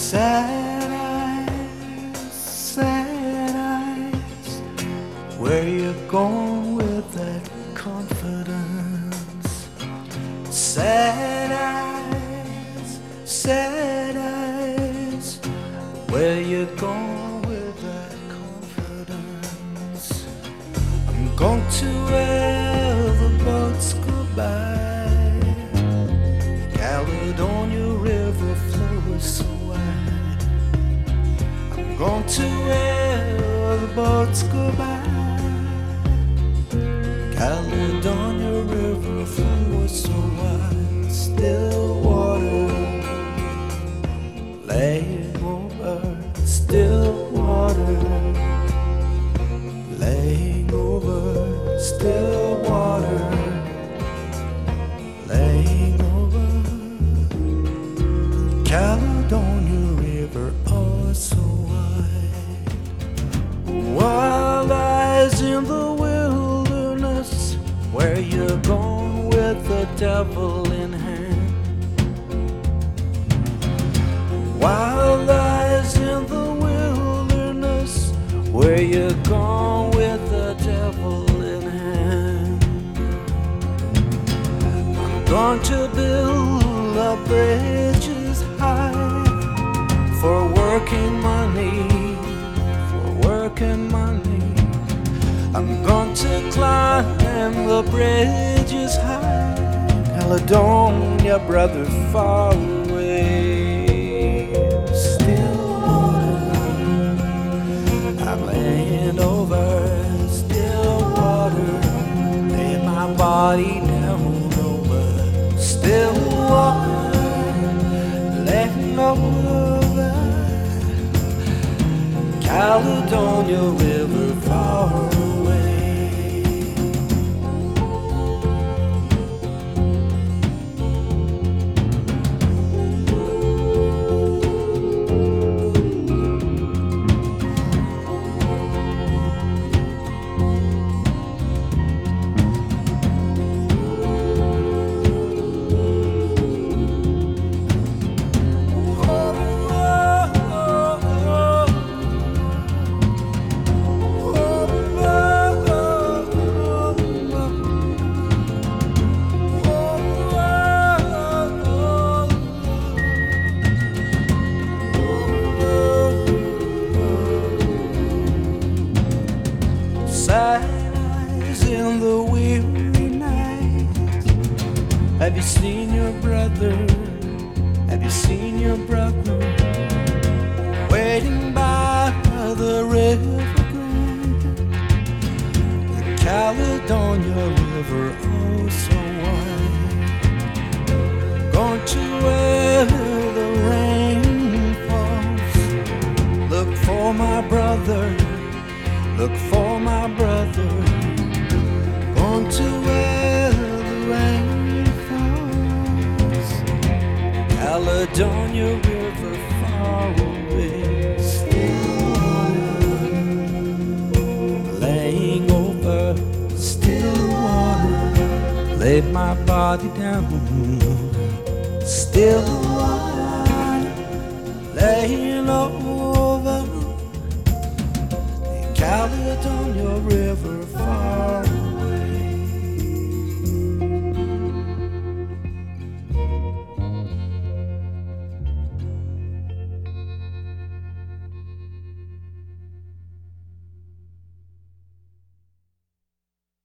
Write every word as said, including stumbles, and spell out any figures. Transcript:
Sad eyes, sad eyes, where you going with that confidence? Sad eyes, sad eyes, where you going with that confidence? I'm going to where the boats go by. Caledonia River flows so wide. I'm going to where the boats go by. Caledonia River flows so wide. Still water laying over. Still water laying over. Still water laying over. Caledonia River, oh so wide. Wild eyes in the wilderness, where you're going with the devil in hand. Wild eyes in the wilderness, where you're going with the devil in hand. I'm going to build a bridges high for working money, for working money. I'm going to climb the bridges high. Caledonia, brother, far away. Still water, I'm laying over. Still water, lay my body down over. Still water, laying over. Caledonia River, far away. Sad eyes in the weary night. Have you seen your brother? Have you seen your brother waiting by the river Grande? The Caledonia River, oh so wide. Going to where the rain falls. Look for my brother. Look for my brother, going to where the rain falls. Caledonia River, far away. Still water laying over. Still water, lay my body down. Still water laying over.